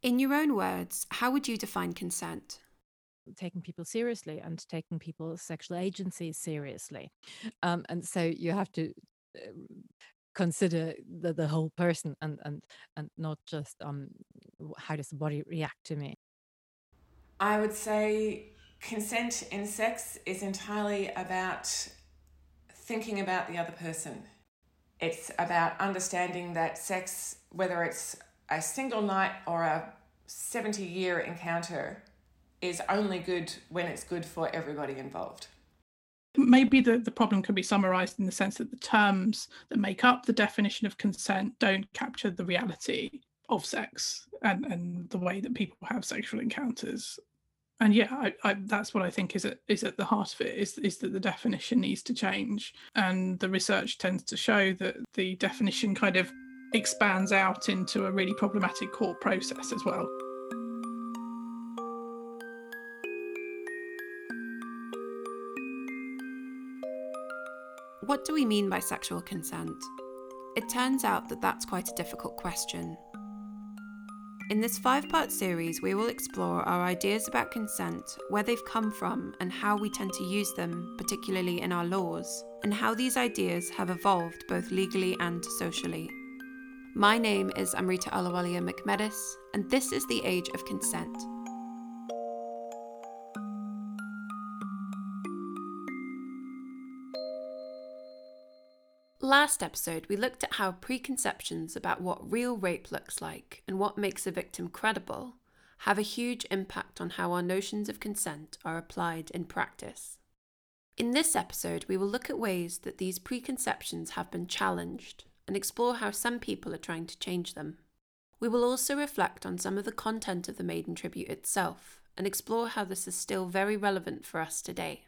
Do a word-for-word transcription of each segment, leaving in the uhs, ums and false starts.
In your own words, how would you define consent? Taking people seriously and taking people's sexual agency seriously. Um, and so you have to uh, consider the, the whole person and, and, and not just um, w- how does the body react to me. I would say consent in sex is entirely about thinking about the other person. It's about understanding that sex, whether it's a single night or a seventy year encounter, is only good when it's good for everybody involved. Maybe the, the problem can be summarised in the sense that the terms that make up the definition of consent don't capture the reality of sex and, and the way that people have sexual encounters. And yeah, I, I, that's what I think is at, is at the heart of it, is, is that the definition needs to change. And the research tends to show that the definition kind of expands out into a really problematic court process as well. What do we mean by sexual consent? It turns out that that's quite a difficult question. In this five-part series, we will explore our ideas about consent, where they've come from and how we tend to use them, particularly in our laws, and how these ideas have evolved both legally and socially. My name is Amrita Alawalia McMedis, and this is The Age of Consent. Last episode, we looked at how preconceptions about what real rape looks like and what makes a victim credible have a huge impact on how our notions of consent are applied in practice. In this episode, we will look at ways that these preconceptions have been challenged and explore how some people are trying to change them. We will also reflect on some of the content of the Maiden Tribute itself and explore how this is still very relevant for us today.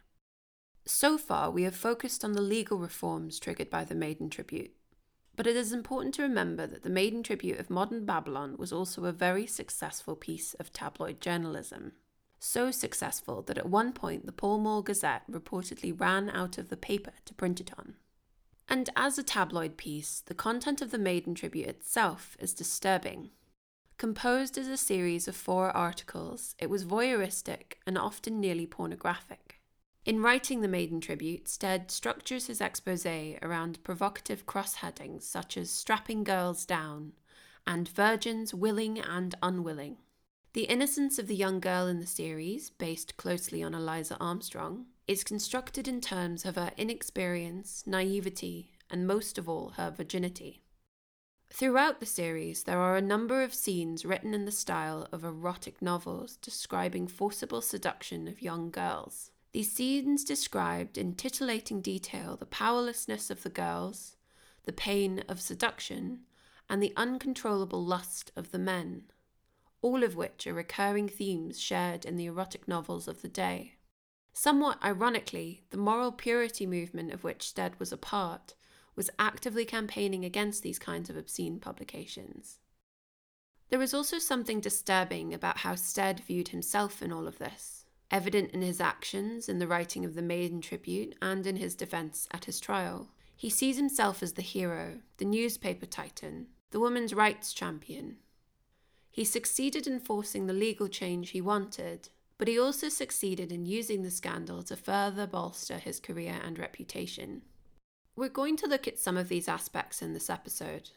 So far, we have focused on the legal reforms triggered by the Maiden Tribute, but it is important to remember that the Maiden Tribute of modern Babylon was also a very successful piece of tabloid journalism. So successful that at one point the Pall Mall Gazette reportedly ran out of the paper to print it on. And as a tabloid piece, the content of the Maiden Tribute itself is disturbing. Composed as a series of four articles, it was voyeuristic and often nearly pornographic. In writing the Maiden Tribute, Stead structures his exposé around provocative cross-headings such as strapping girls down and virgins willing and unwilling. The innocence of the young girl in the series, based closely on Eliza Armstrong, is constructed in terms of her inexperience, naivety, and most of all, her virginity. Throughout the series, there are a number of scenes written in the style of erotic novels describing forcible seduction of young girls. These scenes described in titillating detail the powerlessness of the girls, the pain of seduction, and the uncontrollable lust of the men, all of which are recurring themes shared in the erotic novels of the day. Somewhat ironically, the moral purity movement of which Stead was a part was actively campaigning against these kinds of obscene publications. There is also something disturbing about how Stead viewed himself in all of this, evident in his actions in the writing of the Maiden Tribute and in his defence at his trial. He sees himself as the hero, the newspaper titan, the women's rights champion. He succeeded in forcing the legal change he wanted, but he also succeeded in using the scandal to further bolster his career and reputation. We're going to look at some of these aspects in this episode.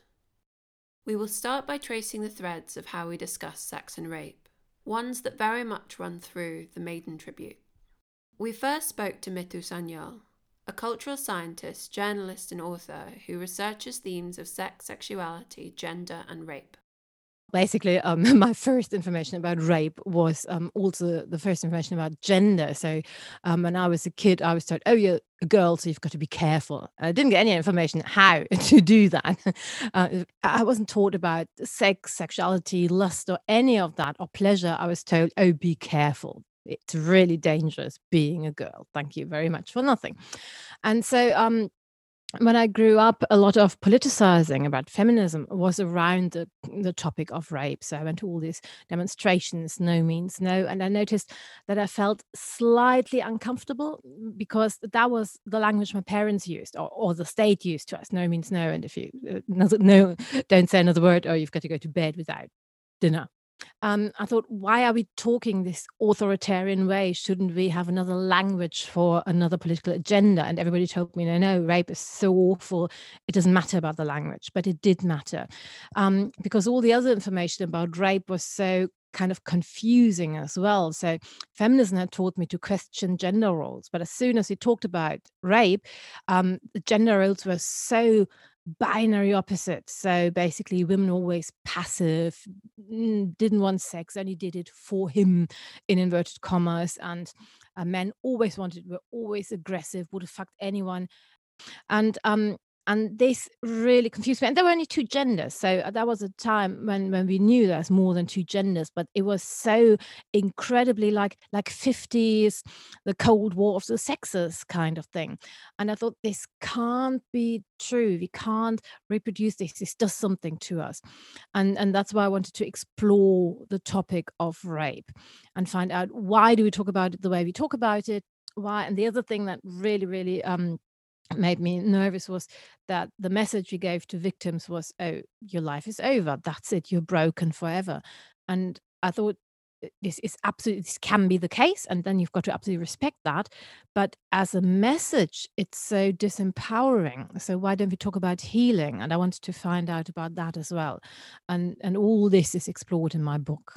We will start by tracing the threads of how we discuss sex and rape, ones that very much run through the Maiden Tribute. We first spoke to Mitu Sanyal, a cultural scientist, journalist and author who researches themes of sex, sexuality, gender and rape. Basically, um, my first information about rape was um, also the first information about gender. So um, when I was a kid, I was told, oh, you're a girl, so you've got to be careful. I didn't get any information how to do that. Uh, I wasn't taught about sex, sexuality, lust, or any of that, or pleasure. I was told, oh, be careful. It's really dangerous being a girl. Thank you very much for nothing. And so um, when I grew up, a lot of politicizing about feminism was around the, the topic of rape. So I went to all these demonstrations, no means no. And I noticed that I felt slightly uncomfortable because that was the language my parents used, or, or the state used to us. No means no. And if you uh, no, no, don't say another word, or you've got to go to bed without dinner. Um, I thought, why are we talking this authoritarian way? Shouldn't we have another language for another political agenda? And everybody told me, no, no, rape is so awful. It doesn't matter about the language, but it did matter, um, because all the other information about rape was so kind of confusing as well. So feminism had taught me to question gender roles, but as soon as we talked about rape, um, the gender roles were so binary opposite. So basically, women always passive, mm, didn't want sex, only did it for him, in inverted commas, and uh, men always wanted, were always aggressive, would have fucked anyone, and um and this really confused me. And there were only two genders, so uh, that was a time when when we knew there's more than two genders, but it was so incredibly like like fifties, the Cold War of the sexes kind of thing. And I thought, this can't be true, we can't reproduce this, this does something to us. And and that's why I wanted to explore the topic of rape and find out, why do we talk about it the way we talk about it, why. And the other thing that really really um made me nervous was that the message we gave to victims was, oh, your life is over, that's it, you're broken forever. And I thought, uh, this is absolutely, this can be the case, and then you've got to absolutely respect that, but as a message it's so disempowering. So why don't we talk about healing? And I wanted to find out about that as well, and and all this is explored in my book.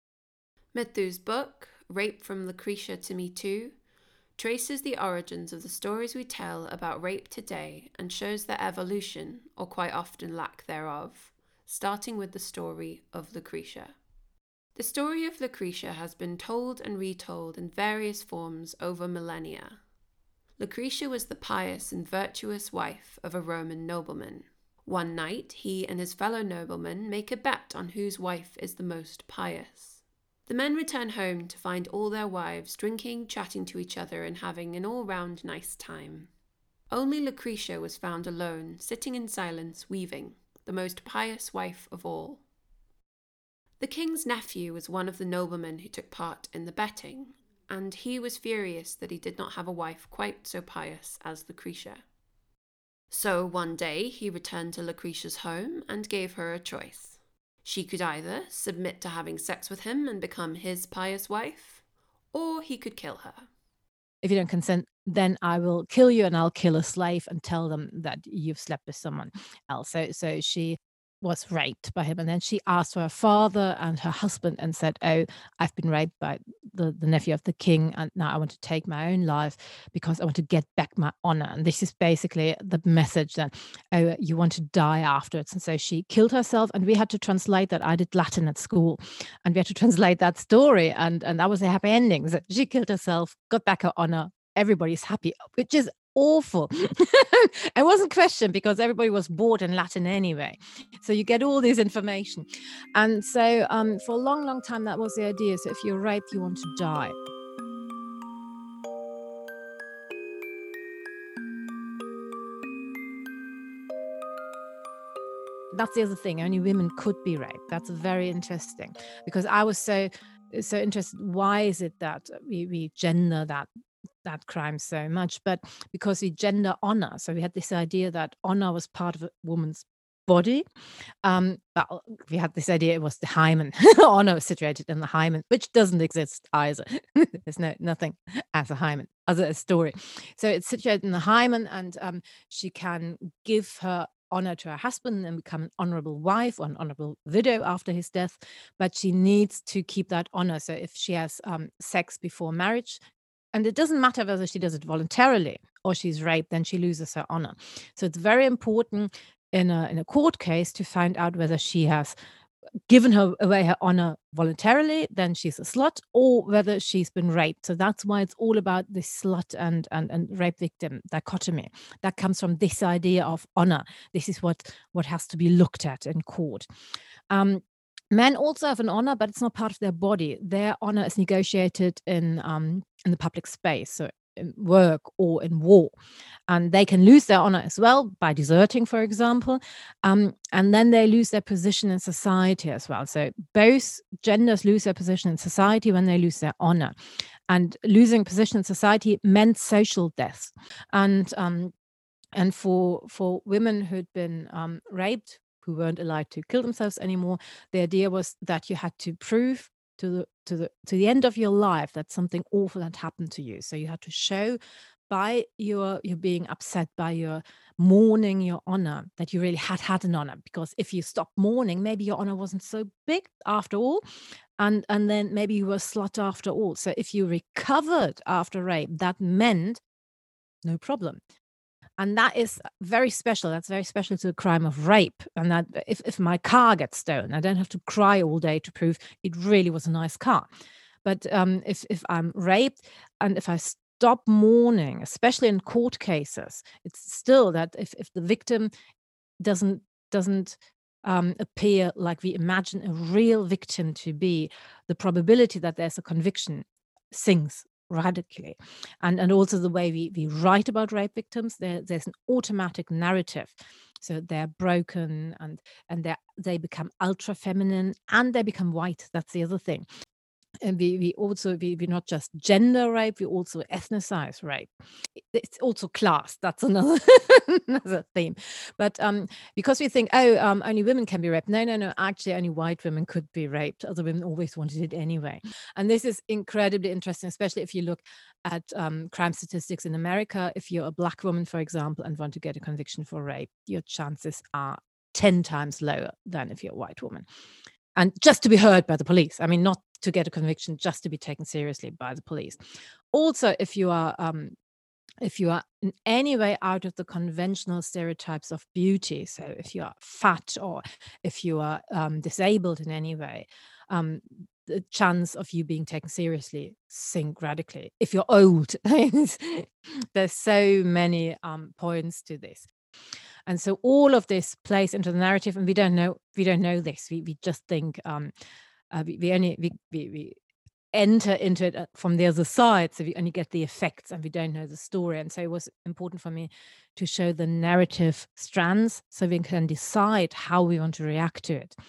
Mithu's book, Rape from Lucretia to Me Too, traces the origins of the stories we tell about rape today and shows their evolution, or quite often lack thereof, starting with the story of Lucretia. The story of Lucretia has been told and retold in various forms over millennia. Lucretia was the pious and virtuous wife of a Roman nobleman. One night, he and his fellow noblemen make a bet on whose wife is the most pious. The men return home to find all their wives drinking, chatting to each other, and having an all-round nice time. Only Lucretia was found alone, sitting in silence, weaving, the most pious wife of all. The king's nephew was one of the noblemen who took part in the betting, and he was furious that he did not have a wife quite so pious as Lucretia. So one day he returned to Lucretia's home and gave her a choice. She could either submit to having sex with him and become his pious wife, or he could kill her. If you don't consent, then I will kill you, and I'll kill a slave and tell them that you've slept with someone else. So, so she was raped by him, and then she asked for her father and her husband and said, oh, I've been raped by the, the nephew of the king, and now I want to take my own life because I want to get back my honor. And this is basically the message that, oh, you want to die afterwards. And so she killed herself, and we had to translate that. I did Latin at school, and we had to translate that story, and, and that was a happy ending. So she killed herself, got back her honor, everybody's happy, which is awful. It wasn't questioned because everybody was bored in Latin anyway. So you get all this information. And so um, for a long, long time, that was the idea. So if you're raped, you want to die. That's the other thing. Only women could be raped. That's very interesting, because I was so so interested. Why is it that we, we gender that that crime so much? But because we gender honor. So we had this idea that honor was part of a woman's body. Um, well, we had this idea it was the hymen. Honor was situated in the hymen, which doesn't exist either. There's no nothing as a hymen, as a story. So it's situated in the hymen, and um, she can give her honor to her husband and become an honorable wife or an honorable widow after his death, but she needs to keep that honor. So if she has um, sex before marriage, and it doesn't matter whether she does it voluntarily or she's raped, then she loses her honor. So it's very important in a in a court case to find out whether she has given her away her honor voluntarily, then she's a slut, or whether she's been raped. So that's why it's all about this slut and and, and rape victim dichotomy. That comes from this idea of honor. This is what what has to be looked at in court. Um, Men also have an honor, but it's not part of their body. Their honor is negotiated in um, in the public space, so in work or in war. And they can lose their honor as well by deserting, for example. Um, and then they lose their position in society as well. So both genders lose their position in society when they lose their honor. And losing position in society meant social death. And um, and for for women who'd been um, raped, who weren't allowed to kill themselves anymore. The idea was that you had to prove to the to the to the end of your life that something awful had happened to you. So you had to show by your your being upset, by your mourning your honor, that you really had had an honor. Because if you stopped mourning, maybe your honor wasn't so big after all, and and then maybe you were a slut after all. So if you recovered after rape, that meant no problem. And that is very special. That's very special to the crime of rape. And that if, if my car gets stolen, I don't have to cry all day to prove it really was a nice car. But um, if, if I'm raped and if I stop mourning, especially in court cases, it's still that if, if the victim doesn't doesn't um, appear like we imagine a real victim to be, the probability that there's a conviction sinks radically. And and also the way we, we write about rape victims, there, there's an automatic narrative. So they're broken and and they they become ultra feminine and they become white. That's the other thing. And we, we also we, we not just gender rape, we also ethnicize rape. It's also class. That's another another theme. But um, because we think, oh, um, only women can be raped. No, no, no. Actually, only white women could be raped. Other women always wanted it anyway. And this is incredibly interesting, especially if you look at um, crime statistics in America. If you're a black woman, for example, and want to get a conviction for rape, your chances are ten times lower than if you're a white woman. And just to be heard by the police. I mean, not to get a conviction, just to be taken seriously by the police. Also, if you are um, if you are in any way out of the conventional stereotypes of beauty, so if you are fat or if you are um, disabled in any way, um, the chance of you being taken seriously sink radically. If you're old, there's so many um, points to this. And so all of this plays into the narrative, and we don't know we don't know this. We we just think um, uh, we, we only we, we we enter into it from the other side, so we only get the effects, and we don't know the story. And so it was important for me to show the narrative strands, so we can decide how we want to react to it.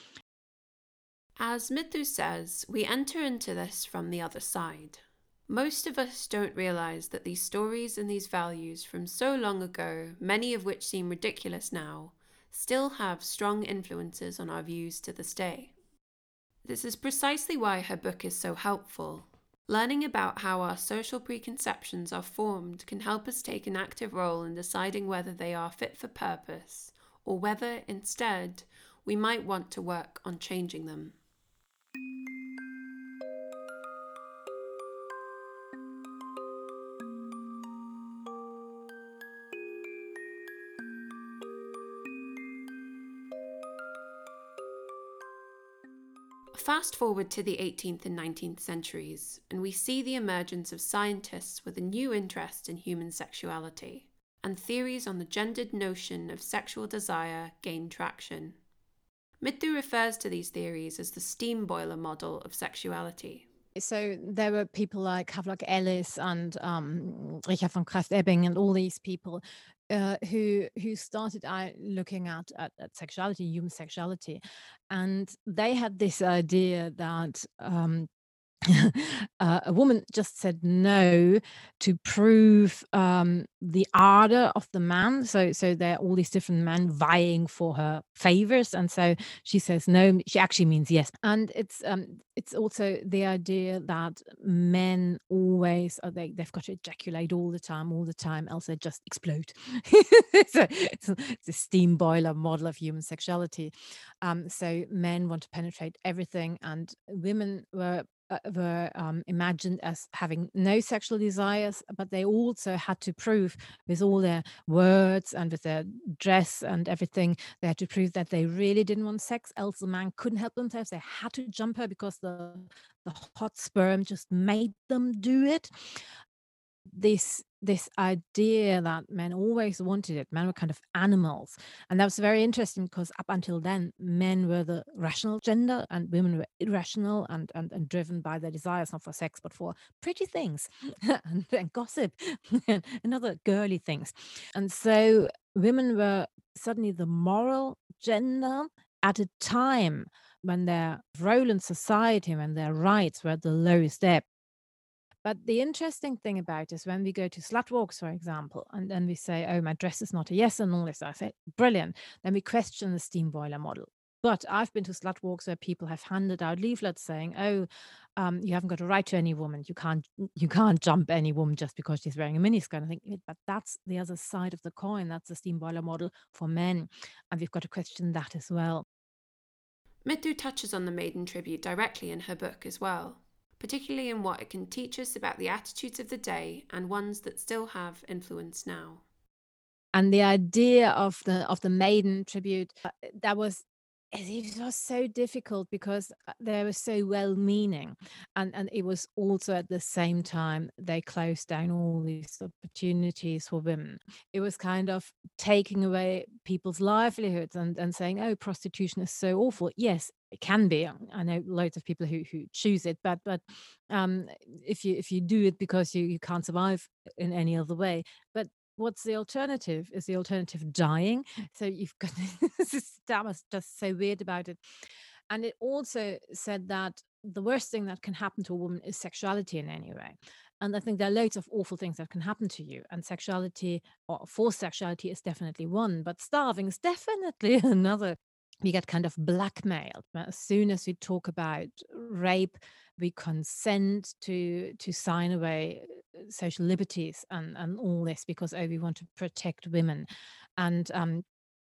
As Mithu says, we enter into this from the other side. Most of us don't realise that these stories and these values from so long ago, many of which seem ridiculous now, still have strong influences on our views to this day. This is precisely why her book is so helpful. Learning about how our social preconceptions are formed can help us take an active role in deciding whether they are fit for purpose, or whether, instead, we might want to work on changing them. Fast forward to the eighteenth and nineteenth centuries, and we see the emergence of scientists with a new interest in human sexuality, and theories on the gendered notion of sexual desire gain traction. Mithu refers to these theories as the steam boiler model of sexuality. So there were people like Havelock Ellis and um, Richard von Krafft-Ebing and all these people uh, who who started out looking at, at, at sexuality, human sexuality, and they had this idea that um, uh, a woman just said no to prove um, the ardor of the man. So, so there are all these different men vying for her favors, and so she says no. She actually means yes. And it's um, it's also the idea that men always are they they've got to ejaculate all the time, all the time, else they just explode. So it's, it's a steam boiler model of human sexuality. Um, so men want to penetrate everything, and women were. Uh, were um, imagined as having no sexual desires, but they also had to prove with all their words and with their dress and everything, they had to prove that they really didn't want sex, else the man couldn't help themselves. They had to jump her because the, the hot sperm just made them do it. This this idea that men always wanted it, men were kind of animals. And that was very interesting because up until then, men were the rational gender and women were irrational and, and, and driven by their desires, not for sex, but for pretty things and, and gossip and, and other girly things. And so women were suddenly the moral gender at a time when their role in society and their rights were at the lowest ebb. But the interesting thing about is when we go to slut walks, for example, and then we say, oh, my dress is not a yes and all this, I say, brilliant. Then we question the steam boiler model. But I've been to slut walks where people have handed out leaflets saying, oh, um, you haven't got a right to any woman. You can't you can't jump any woman just because she's wearing a miniskirt. I think, but that's the other side of the coin. That's the steam boiler model for men. And we've got to question that as well. Mithu touches on the maiden tribute directly in her book as well, particularly in what it can teach us about the attitudes of the day and ones that still have influence now. And the idea of the of the maiden tribute, uh, that was it was so difficult because they were so well-meaning, and and it was also at the same time they closed down all these opportunities for women. It was kind of taking away people's livelihoods and and saying, oh, prostitution is so awful. Yes, it can be. I know loads of people who who choose it, but but um, if you if you do it because you you can't survive in any other way, but what's the alternative? Is the alternative dying? So you've got this, that was just so weird about it. And it also said that the worst thing that can happen to a woman is sexuality in any way. And I think there are loads of awful things that can happen to you. And sexuality, or forced sexuality, is definitely one, but starving is definitely another. We get kind of blackmailed. As soon as we talk about rape, we consent to to sign away social liberties and, and all this because, oh, we want to protect women. And um,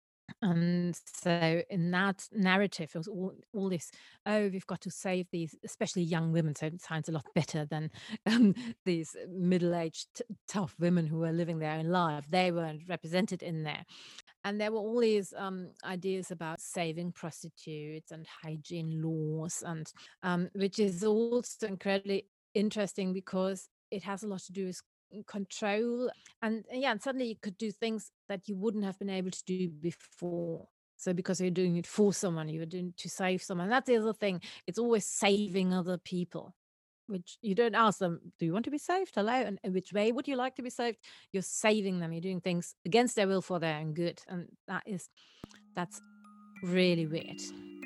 and so in that narrative, it was all, all this, oh, we've got to save these, especially young women. So it sounds a lot better than um, these middle-aged, t- tough women who were living their own life. They weren't represented in there. And there were all these um, ideas about saving prostitutes and hygiene laws, and um, which is also incredibly interesting because it has a lot to do with control. And uh, yeah, and suddenly you could do things that you wouldn't have been able to do before. So because you're doing it for someone, you were doing it to save someone. That's the other thing. It's always saving other people, which you don't ask them, do you want to be saved? Hello. And in which way would you like to be saved? You're saving them. You're doing things against their will for their own good. And that is, that's really weird.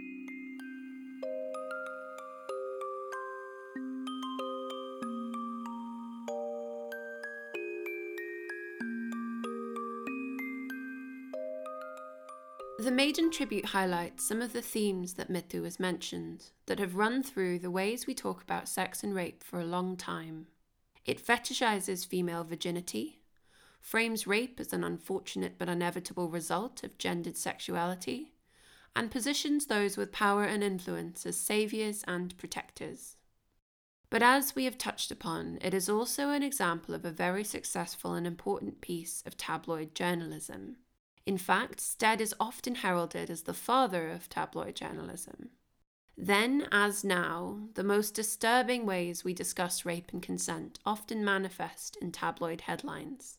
The maiden tribute highlights some of the themes that Mithu has mentioned that have run through the ways we talk about sex and rape for a long time. It fetishizes female virginity, frames rape as an unfortunate but inevitable result of gendered sexuality, and positions those with power and influence as saviours and protectors. But as we have touched upon, it is also an example of a very successful and important piece of tabloid journalism. In fact, Stead is often heralded as the father of tabloid journalism. Then, as now, the most disturbing ways we discuss rape and consent often manifest in tabloid headlines.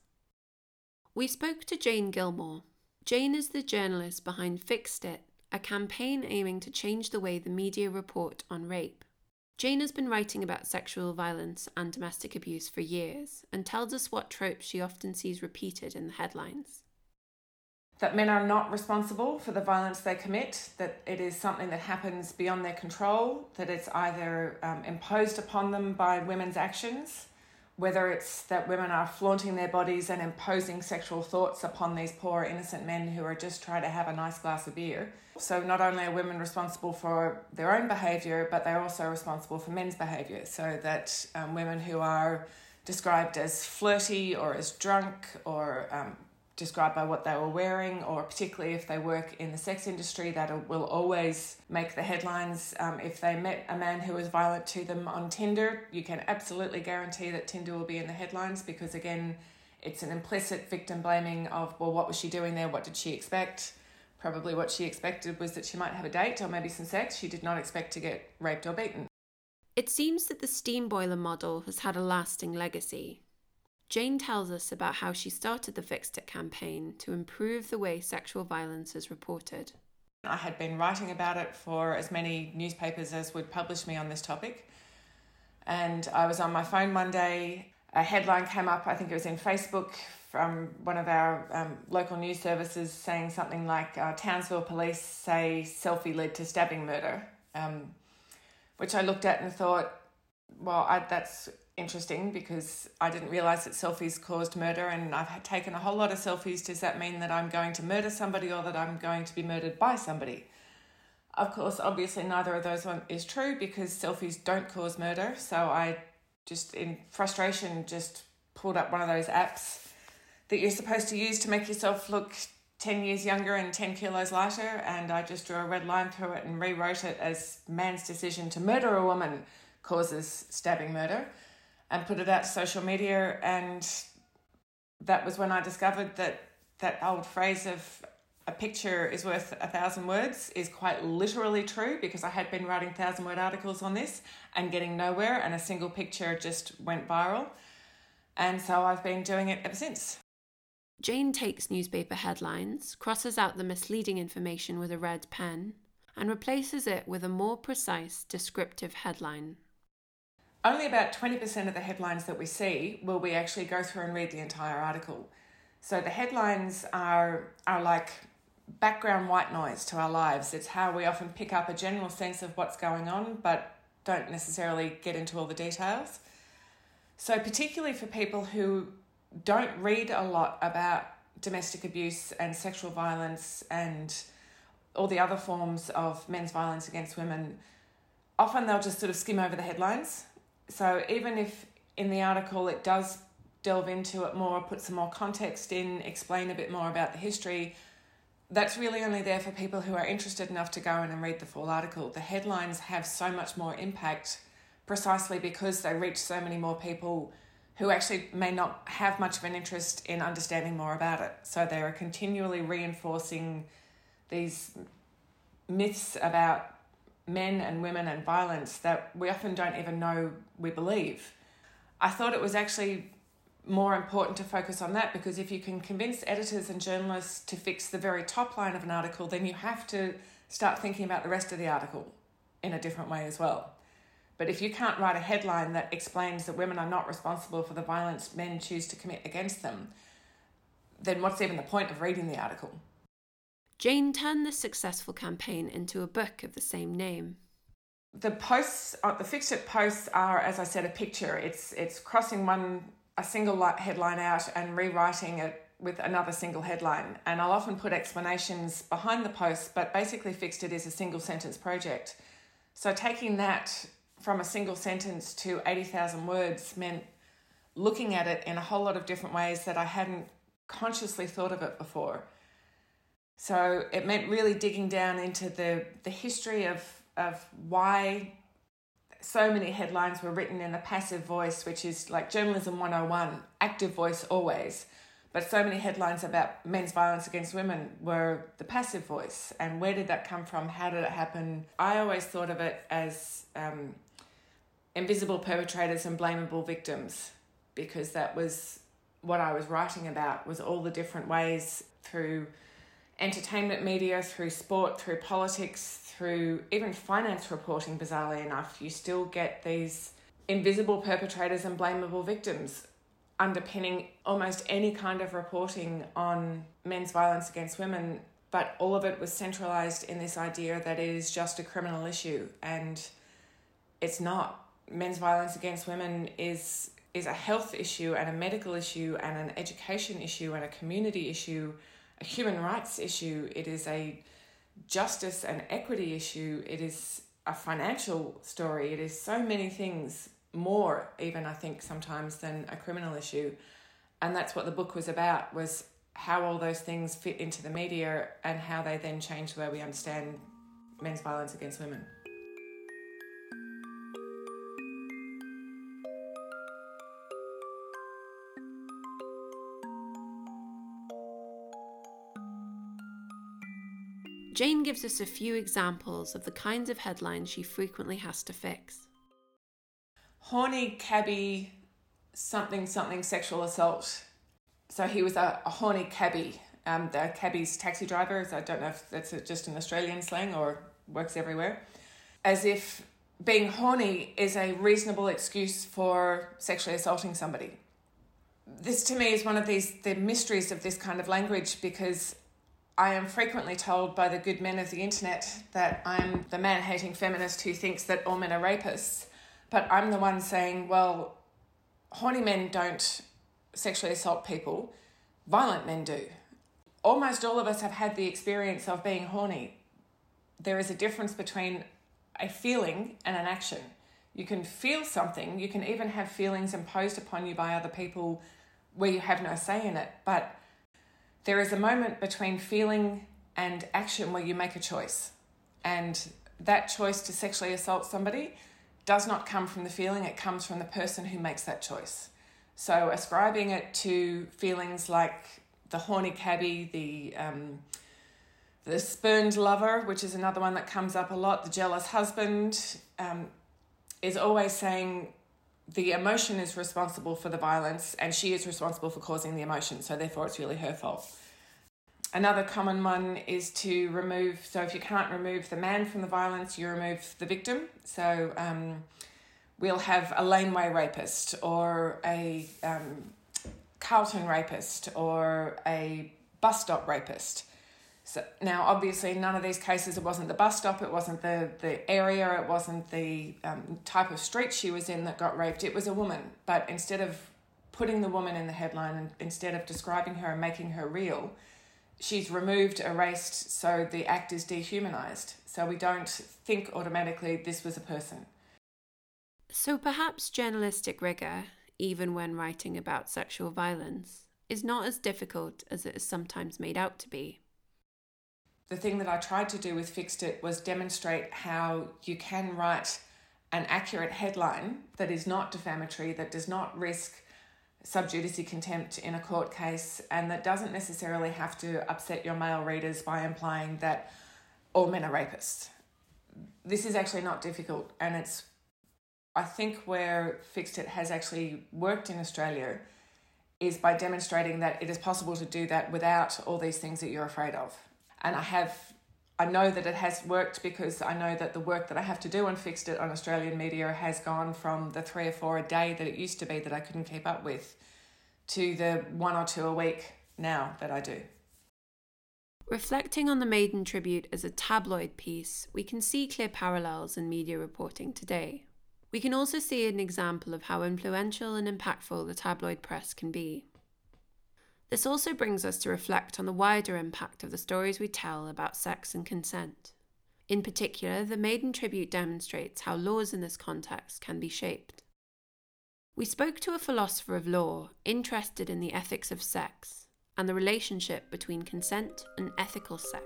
We spoke to Jane Gilmore. Jane is the journalist behind Fixed It, a campaign aiming to change the way the media report on rape. Jane has been writing about sexual violence and domestic abuse for years and tells us what tropes she often sees repeated in the headlines. That men are not responsible for the violence they commit, that it is something that happens beyond their control, that it's either um, imposed upon them by women's actions, whether it's that women are flaunting their bodies and imposing sexual thoughts upon these poor innocent men who are just trying to have a nice glass of beer. So not only are women responsible for their own behaviour, but they're also responsible for men's behaviour, so that um, women who are described as flirty or as drunk or um, described by what they were wearing, or particularly if they work in the sex industry, that will always make the headlines. Um, if they met a man who was violent to them on Tinder, you can absolutely guarantee that Tinder will be in the headlines, because again, it's an implicit victim blaming of, well, what was she doing there? What did she expect? Probably what she expected was that she might have a date or maybe some sex. She did not expect to get raped or beaten. It seems that the steam boiler model has had a lasting legacy. Jane tells us about how she started the Fixed It campaign to improve the way sexual violence is reported. I had been writing about it for as many newspapers as would publish me on this topic. And I was on my phone one day, a headline came up, I think it was in Facebook, from one of our um, local news services saying something like, uh, Townsville police say selfie led to stabbing murder, um, which I looked at and thought, Well, I, that's interesting because I didn't realise that selfies caused murder, and I've had taken a whole lot of selfies. Does that mean that I'm going to murder somebody or that I'm going to be murdered by somebody? Of course, obviously neither of those one is true because selfies don't cause murder. So I just, in frustration, just pulled up one of those apps that you're supposed to use to make yourself look ten years younger and ten kilos lighter, and I just drew a red line through it and rewrote it as man's decision to murder a woman causes stabbing murder, and put it out to social media. And that was when I discovered that that old phrase of a picture is worth a thousand words is quite literally true, because I had been writing thousand word articles on this and getting nowhere, and a single picture just went viral. And so I've been doing it ever since. Jane takes newspaper headlines, crosses out the misleading information with a red pen, and replaces it with a more precise, descriptive headline. Only about twenty percent of the headlines that we see will we actually go through and read the entire article. So the headlines are are like background white noise to our lives. It's how we often pick up a general sense of what's going on, but don't necessarily get into all the details. So particularly for people who don't read a lot about domestic abuse and sexual violence and all the other forms of men's violence against women, often they'll just sort of skim over the headlines. So even if in the article it does delve into it more, put some more context in, explain a bit more about the history, that's really only there for people who are interested enough to go in and read the full article. The headlines have so much more impact precisely because they reach so many more people who actually may not have much of an interest in understanding more about it. So they are continually reinforcing these myths about men and women and violence that we often don't even know we believe. I thought it was actually more important to focus on that, because if you can convince editors and journalists to fix the very top line of an article, then you have to start thinking about the rest of the article in a different way as well. But if you can't write a headline that explains that women are not responsible for the violence men choose to commit against them, then what's even the point of reading the article? Jane turned this successful campaign into a book of the same name. The posts, the fixed it posts are, as I said, a picture. It's it's crossing one a single headline out and rewriting it with another single headline. And I'll often put explanations behind the post, but basically Fixed It is a single sentence project. So taking that from a single sentence to eighty thousand words meant looking at it in a whole lot of different ways that I hadn't consciously thought of it before. So it meant really digging down into the, the history of, of why so many headlines were written in the passive voice, which is like journalism one oh one, active voice always. But so many headlines about men's violence against women were the passive voice. And where did that come from? How did it happen? I always thought of it as um, invisible perpetrators and blamable victims, because that was what I was writing about, was all the different ways through entertainment media, through sport, through politics, through even finance reporting, bizarrely enough, you still get these invisible perpetrators and blamable victims underpinning almost any kind of reporting on men's violence against women, but all of it was centralised in this idea that it is just a criminal issue, and it's not. Men's violence against women is is a health issue and a medical issue and an education issue and a community issue, a human rights issue. It is a justice and equity issue. It is a financial story. It is so many things more, even I think sometimes, than a criminal issue. And that's what the book was about, was how all those things fit into the media and how they then change the way we understand men's violence against women. Jane gives us a few examples of the kinds of headlines she frequently has to fix. Horny cabbie, something, something sexual assault. So he was a, a horny cabbie. Um, the cabbie's taxi drivers. I don't know if that's just an Australian slang or works everywhere. As if being horny is a reasonable excuse for sexually assaulting somebody. This to me is one of these the mysteries of this kind of language, because I am frequently told by the good men of the internet that I'm the man-hating feminist who thinks that all men are rapists. But I'm the one saying, well, horny men don't sexually assault people, violent men do. Almost all of us have had the experience of being horny. There is a difference between a feeling and an action. You can feel something, you can even have feelings imposed upon you by other people where you have no say in it, but there is a moment between feeling and action where you make a choice. And that choice to sexually assault somebody does not come from the feeling, it comes from the person who makes that choice. So ascribing it to feelings like the horny cabbie, the um, the spurned lover, which is another one that comes up a lot, the jealous husband, um, is always saying the emotion is responsible for the violence and she is responsible for causing the emotion, so therefore it's really her fault. Another common one is to remove, so if you can't remove the man from the violence, you remove the victim. So um, we'll have a laneway rapist or a um, Carlton rapist or a bus stop rapist. So now, obviously, none of these cases, it wasn't the bus stop, it wasn't the, the area, it wasn't the um, type of street she was in that got raped, it was a woman. But instead of putting the woman in the headline and instead of describing her and making her real, she's removed, erased, so the act is dehumanised. So we don't think automatically this was a person. So perhaps journalistic rigour, even when writing about sexual violence, is not as difficult as it is sometimes made out to be. The thing that I tried to do with Fixed It was demonstrate how you can write an accurate headline that is not defamatory, that does not risk sub judice contempt in a court case, and that doesn't necessarily have to upset your male readers by implying that all men are rapists. This is actually not difficult, and it's, I think, where Fixed It has actually worked in Australia is by demonstrating that it is possible to do that without all these things that you're afraid of. And I have, I know that it has worked because I know that the work that I have to do on Fixed It on Australian media has gone from the three or four a day that it used to be that I couldn't keep up with to the one or two a week now that I do. Reflecting on the Maiden Tribute as a tabloid piece, we can see clear parallels in media reporting today. We can also see an example of how influential and impactful the tabloid press can be. This also brings us to reflect on the wider impact of the stories we tell about sex and consent. In particular, the Maiden Tribute demonstrates how laws in this context can be shaped. We spoke to a philosopher of law interested in the ethics of sex and the relationship between consent and ethical sex.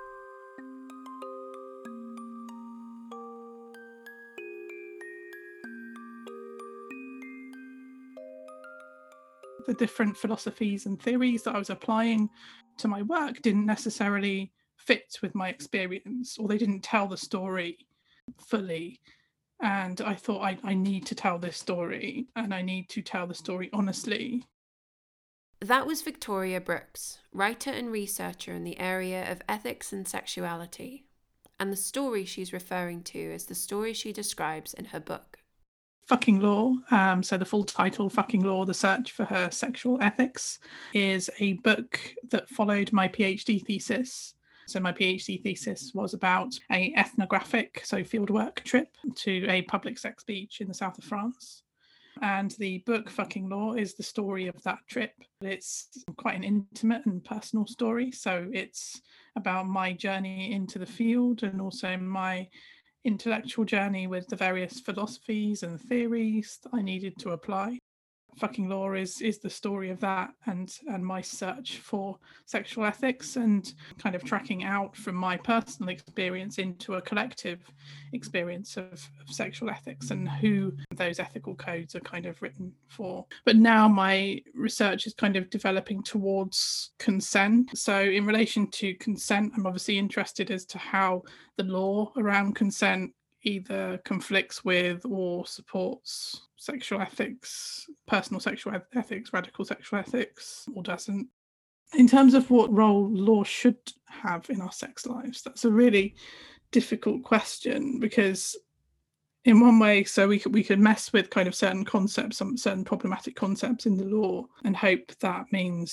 The different philosophies and theories that I was applying to my work didn't necessarily fit with my experience, or they didn't tell the story fully. And I thought I, I need to tell this story, and I need to tell the story honestly. That was Victoria Brooks, writer and researcher in the area of ethics and sexuality. And the story she's referring to is the story she describes in her book. Fucking Law, um, so the full title, Fucking Law, The Search for Her Sexual Ethics, is a book that followed my PhD thesis. So my PhD thesis was about a ethnographic, so fieldwork trip to a public sex beach in the south of France. And the book Fucking Law is the story of that trip. It's quite an intimate and personal story. So it's about my journey into the field and also my intellectual journey with the various philosophies and theories that I needed to apply. Fucking Law is is the story of that and and my search for sexual ethics and kind of tracking out from my personal experience into a collective experience of, of sexual ethics and who those ethical codes are kind of written for. But now my research is kind of developing towards consent. So in relation to consent, I'm obviously interested as to how the law around consent either conflicts with or supports sexual ethics, personal sexual ethics, radical sexual ethics, or doesn't. In terms of what role law should have in our sex lives, that's a really difficult question because in one way, so we could, we could mess with kind of certain concepts, some certain problematic concepts in the law and hope that means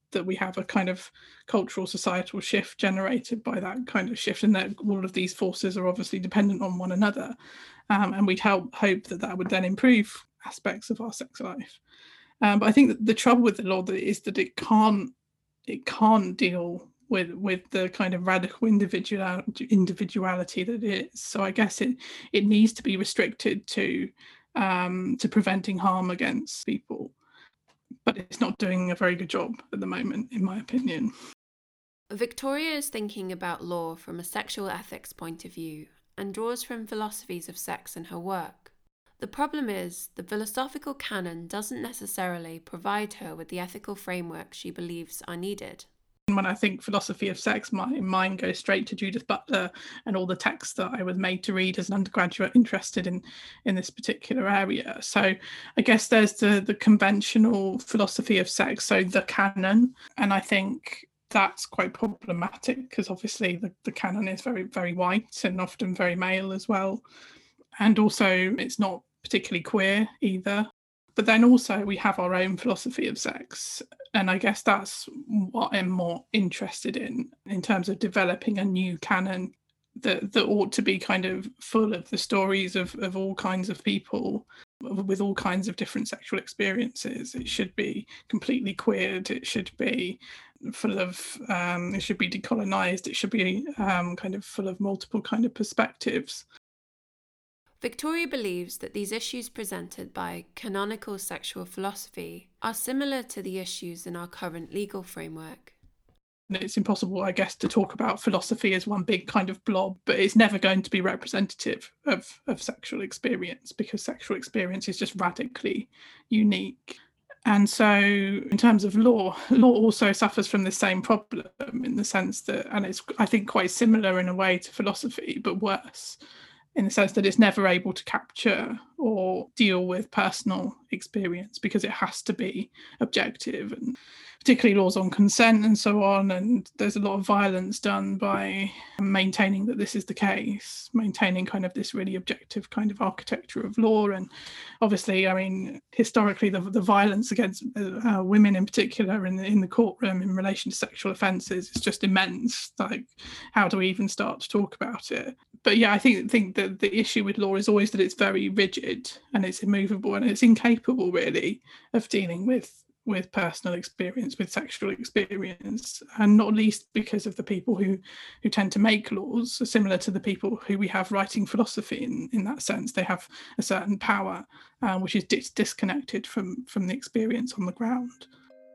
that we have a kind of cultural societal shift generated by that kind of shift, and that all of these forces are obviously dependent on one another. Um, and we'd help hope that that would then improve aspects of our sex life. Um, but I think that the trouble with the law is that it can't it can't deal with with the kind of radical individual individuality that it is. So I guess it it needs to be restricted to um, to preventing harm against people. But it's not doing a very good job at the moment, in my opinion. Victoria is thinking about law from a sexual ethics point of view and draws from philosophies of sex in her work. The problem is, the philosophical canon doesn't necessarily provide her with the ethical framework she believes are needed. When I think philosophy of sex, my mind goes straight to Judith Butler and all the texts that I was made to read as an undergraduate interested in, in this particular area. So I guess there's the, the conventional philosophy of sex, so the canon, and I think that's quite problematic because obviously the, the canon is very, very white and often very male as well. And also it's not particularly queer either. But then also we have our own philosophy of sex. And I guess that's what I'm more interested in, in terms of developing a new canon that, that ought to be kind of full of the stories of, of all kinds of people with all kinds of different sexual experiences. It should be completely queered. It should be full of, um, it should be decolonized. It should be um, kind of full of multiple kind of perspectives. Victoria believes that these issues presented by canonical sexual philosophy are similar to the issues in our current legal framework. It's impossible, I guess, to talk about philosophy as one big kind of blob, but it's never going to be representative of, of sexual experience because sexual experience is just radically unique. And so in terms of law, law also suffers from the same problem in the sense that, and it's, I think, quite similar in a way to philosophy, but worse, in the sense that it's never able to capture or deal with personal experience because it has to be objective, and particularly laws on consent and so on. And there's a lot of violence done by maintaining that this is the case, maintaining kind of this really objective kind of architecture of law. And obviously, I mean, historically, the, the violence against uh, women in particular in the, in the courtroom in relation to sexual offences is just immense. Like, how do we even start to talk about it? But yeah, I think think that the issue with law is always that it's very rigid and it's immovable and it's incapable really of dealing with with personal experience, with sexual experience, and not least because of the people who who tend to make laws are similar to the people who we have writing philosophy in, in that sense. They have a certain power uh, which is dis- disconnected from, from the experience on the ground.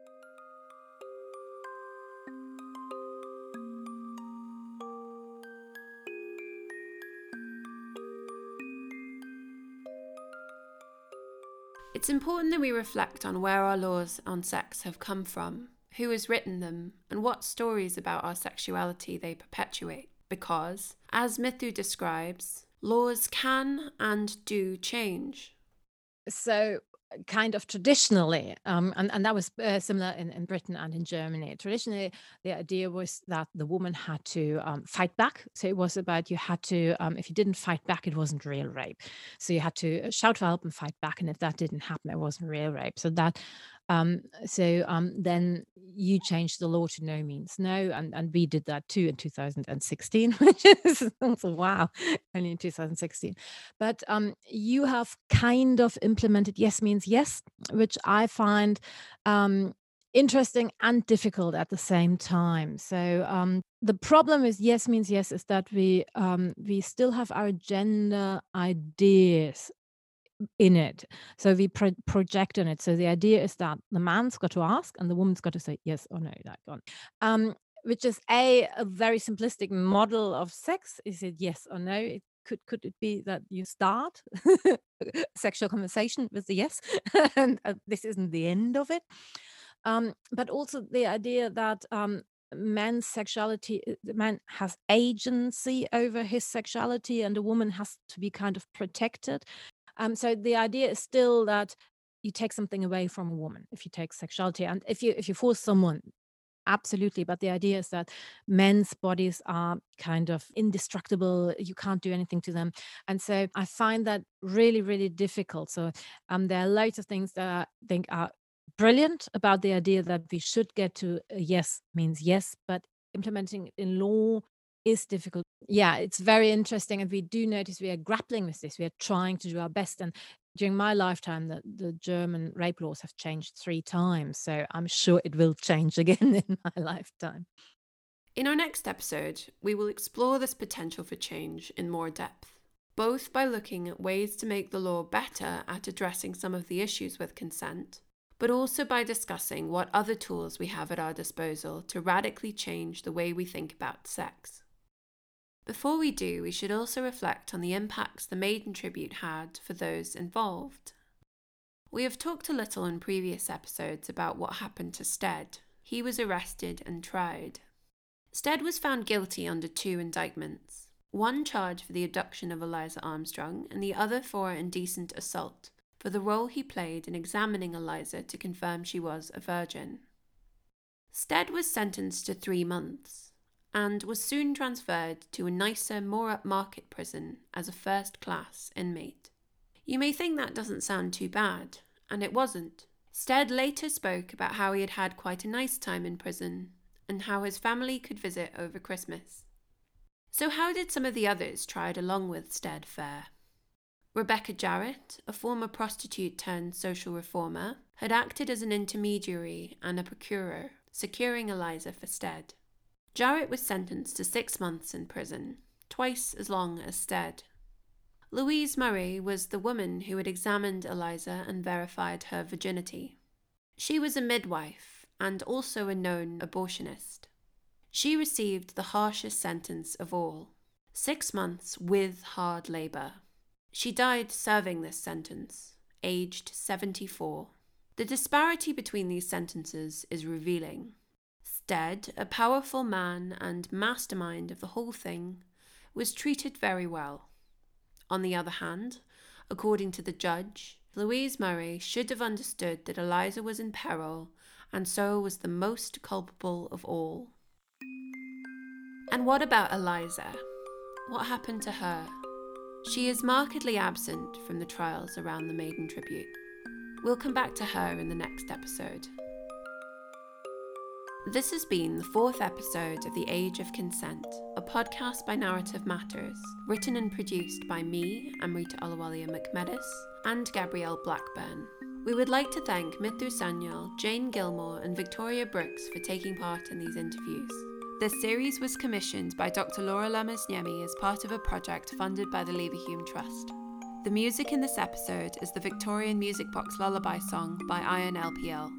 It's important that we reflect on where our laws on sex have come from, who has written them, and what stories about our sexuality they perpetuate. Because, as Mithu describes, laws can and do change. So kind of traditionally, um, and, and that was uh, similar in, in Britain and in Germany. Traditionally, the idea was that the woman had to um, fight back. So it was about you had to, um, if you didn't fight back, it wasn't real rape. So you had to shout for help and fight back. And if that didn't happen, it wasn't real rape. So that, um, so um, then you changed the law to no means no. And, and we did that too in two thousand sixteen, which is also, wow, only in two thousand sixteen. But um, you have kind of implemented yes means yes, which I find um, interesting and difficult at the same time. So um, the problem is yes means yes is that we um, we still have our gender ideas in it. So we pro- project on it. So the idea is that the man's got to ask and the woman's got to say yes or no. That one. Um, which is a, a very simplistic model of sex. Is it yes or no? It could could it be that you start sexual conversation with the yes, and uh, this isn't the end of it. Um, but also the idea that um, man's sexuality, uh, the man has agency over his sexuality, and a woman has to be kind of protected. Um, so the idea is still that you take something away from a woman if you take sexuality, and if you if you force someone, absolutely. But the idea is that men's bodies are kind of indestructible. You can't do anything to them, and so I find that really really difficult. So um, there are loads of things that I think are brilliant about the idea that we should get to a yes means yes, but implementing it in law is difficult. Yeah, it's very interesting. And we do notice we are grappling with this. We are trying to do our best. And during my lifetime, the, the German rape laws have changed three times. So I'm sure it will change again in my lifetime. In our next episode, we will explore this potential for change in more depth, both by looking at ways to make the law better at addressing some of the issues with consent, but also by discussing what other tools we have at our disposal to radically change the way we think about sex. Before we do, we should also reflect on the impacts the maiden tribute had for those involved. We have talked a little in previous episodes about what happened to Stead. He was arrested and tried. Stead was found guilty under two indictments, one charge for the abduction of Eliza Armstrong and the other for indecent assault, for the role he played in examining Eliza to confirm she was a virgin. Stead was sentenced to three months and was soon transferred to a nicer, more upmarket prison as a first-class inmate. You may think that doesn't sound too bad, and it wasn't. Stead later spoke about how he had had quite a nice time in prison and how his family could visit over Christmas. So how did some of the others tried along with Stead fare? Rebecca Jarrett, a former prostitute turned social reformer, had acted as an intermediary and a procurer, securing Eliza for Stead. Jarrett was sentenced to six months in prison, twice as long as Stead. Louise Murray was the woman who had examined Eliza and verified her virginity. She was a midwife and also a known abortionist. She received the harshest sentence of all, six months with hard labour. She died serving this sentence, aged seventy-four. The disparity between these sentences is revealing. Stead, a powerful man and mastermind of the whole thing, was treated very well. On the other hand, according to the judge, Louise Murray should have understood that Eliza was in peril and so was the most culpable of all. And what about Eliza? What happened to her? She is markedly absent from the trials around the maiden tribute. We'll come back to her in the next episode. This has been the fourth episode of The Age of Consent, a podcast by Narrative Matters, written and produced by me, Amrita Ahluwalia McMedis, and Gabrielle Blackburn. We would like to thank Mithu Sanyal, Jane Gilmore, and Victoria Brooks for taking part in these interviews. This series was commissioned by Doctor Laura Lamasniemi as part of a project funded by the Leverhulme Trust. The music in this episode is the Victorian Music Box Lullaby song by Iron L P L.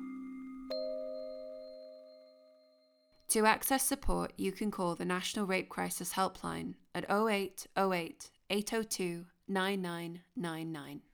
To access support, you can call the National Rape Crisis Helpline at oh eight oh eight, eight oh two, nine nine nine nine.